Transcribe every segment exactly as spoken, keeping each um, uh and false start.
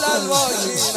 علی الواجین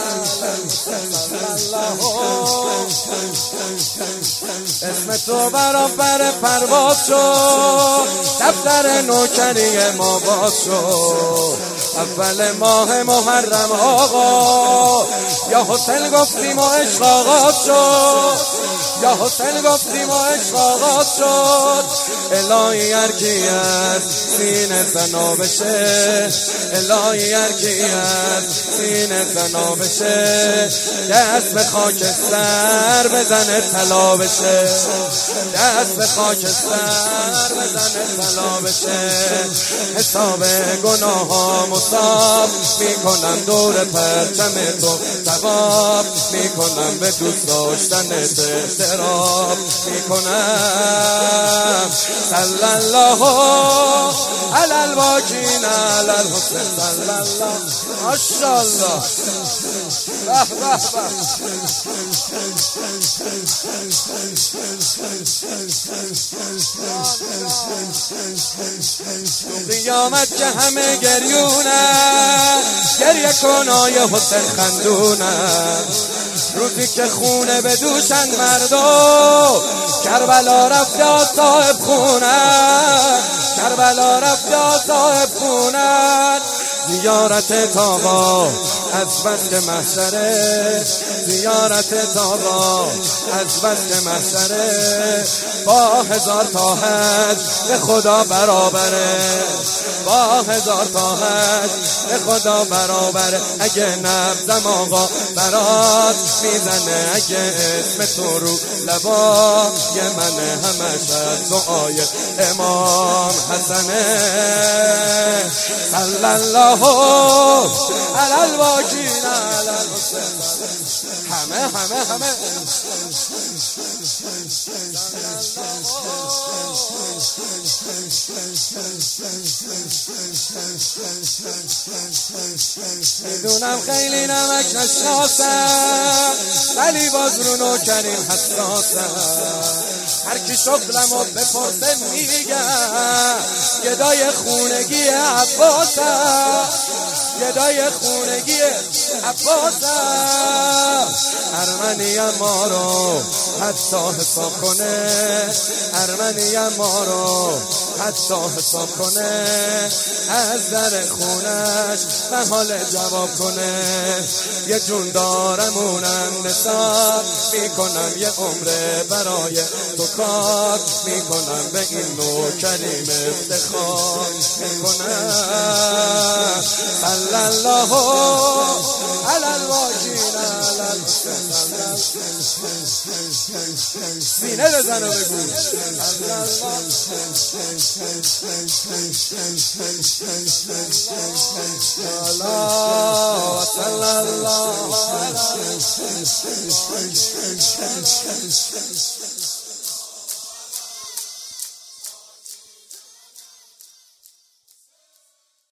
اسم تو برابر پرواز شد، دفتر نوکری ما باز شد. اول ماه محرم آقا یا حسین گفتیم و عشق آغاز شد، یا حسین گفتیم و عشق آغاز شد. الهی هرکی از سینه زنا بشه، الهی هرکی از سینه زنا بشه، دست به خاک سر بزنه طلا بشه، دست به خاک سر بزنه طلا بشه. حساب گناه ها مصاب میکنم دور پرچم تو، ثواب میکنم به دوست داشتن احترام میکنم. صلی الله علی الواجین علی الحسین صلی الله. ماشاءالله به به به. قیامت که همه گریونن، گریه کنای حسین خندونن. روزی که خونه به دوشن مردم، کربلا رفت یا صاحب خونن، کربلا رفت یا صاحب خونن. زیارت تاقا از بس که محشره، زیارت تاقا از بس که محشره. با هزار تا حج به خدا برابره، با هزار تا حج به خدا برابره. اگه نبزم آقا برات میزنه، اگه اسم تو رو لبا یه منه، همش از دعای امام حسنه. صلی الله علی الواجین علی الحسین. همه همه همه میدونم خیلی نمک نشناسم، ولی باز رو نوکریم حساسم. هر کی شغلمو بپرسه میگم گدای خونگی عباسم، گدای خونگی عباسم. ارمنیم ما رو حتی حساب کنه، ارمنیم ما رو حتی حساب کنه. از در خونش به حال جواب کنه. یه جون دارم اونم نثار میکنم، یه عمره برای تو کار میکنم. به این نوکریم افتخار میکنم. صلی الله علی الواجین علی الحسین. سینه بزن و بگو صلی الله علی